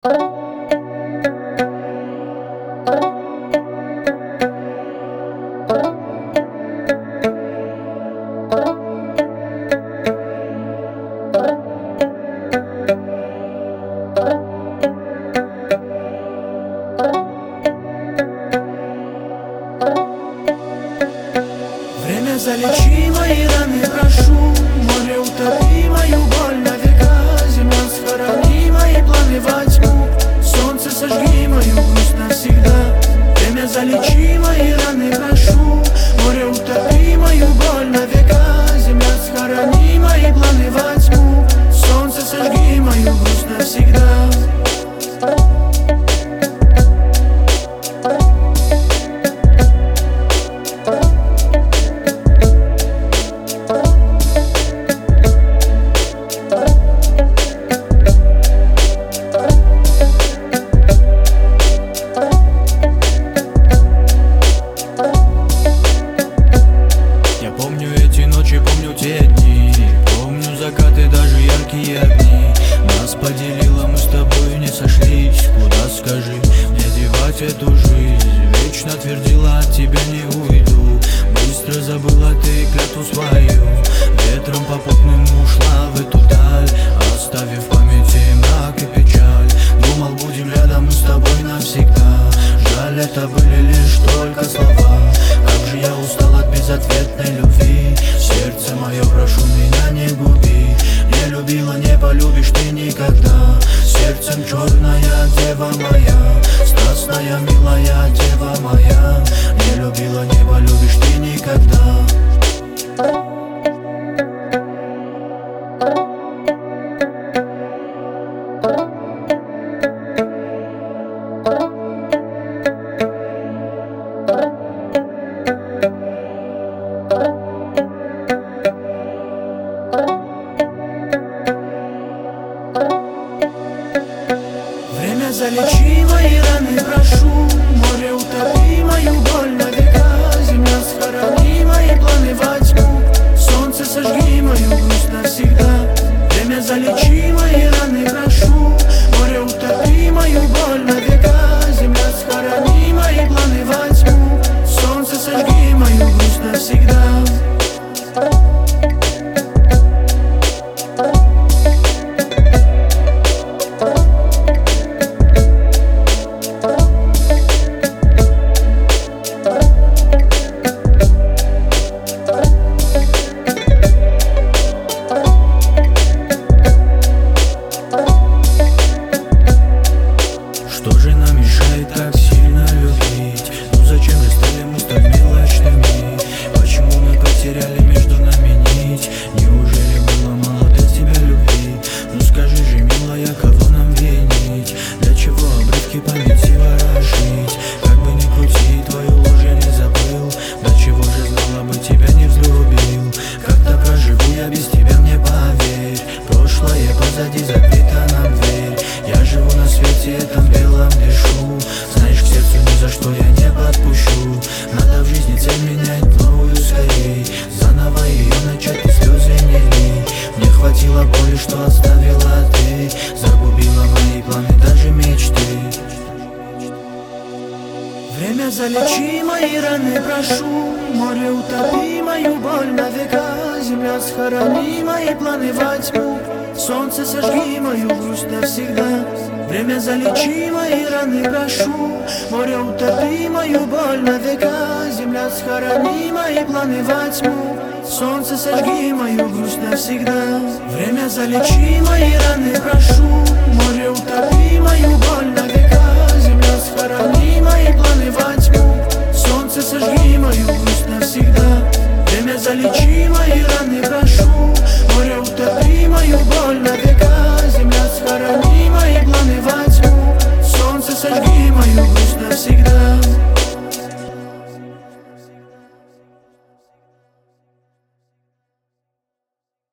Время залечи мои раны, прошу. Море утопи мою боль на века. Земля схорони мои планы во тьму. Солнце сожги мою грусть навсегда. Время залечи мои раны, прошу. Море утопи мою боль на века. Земля схорони мои планы во тьму. Солнце сожги мою грусть навсегда. Помню те дни, помню закаты, даже яркие огни. Нас поделило, мы с тобой не сошлись. Куда, скажи, мне девать эту жизнь? Вечно твердила, от тебя не уйду. Быстро забыла ты клятву свою. Ветром попутным ушла в эту даль, оставив в памяти мрак и печаль. Думал, будем рядом мы с тобой навсегда. Жаль, это были лишь только слова. Как же я устал от безответной любви. Сердце мое, прошу меня, не губи. Не любила, не полюбишь ты никогда. Сердцем черная дева моя, страстная, милая дева моя. Не любила, не полюбишь ты никогда. Время залечи мои раны, прошу. Море утопи мою боль на века. Земля схорони мои планы во тьму. Солнце сожги мою грусть навсегда. Время залечи мои раны, прошу. Море утопи мою боль на века. Земля схорони мои планы во тьму. Солнце сожги мою грусть навсегда. Что же нам мешает так сильно любить? Ну зачем же стали мы столь мелочными? Почему мы потеряли между нами нить? Неужели было мало для тебя любви? Ну скажи же, милая, кого нам винить? Для чего обрывки памяти ворошить? Как бы ни крути, твою ложь я не забыл. До чего же знала бы, тебя не взлюбил? Как-то проживу я без тебя, мне поверь. Прошлое позади, закрыта нам дверь. Я живу на свете этом белом, дышу. Знаешь, к сердцу ни за что я не подпущу. Надо в жизни цель менять новую скорей. Заново ее начать и слезы не лей. Мне хватило боли, что оставила ты. Загубила мои планы, даже мечты. Время залечи мои раны, прошу. Море утопи мою боль на века. Земля схорони мои планы во тьму. Солнце сожги мою грусть навсегда. Время залечи мои раны, прошу. Море утопи мою боль на века. Земля схорони мои планы во тьму. Солнце сожги мою грусть навсегда. Время залечи мои раны, прошу. Море утопи мою боль на века. Земля схорони мои планы во тьму. Солнце сожги мою грусть навсегда. Время залечи мои раны, прошу. Море утопи мою боль на века.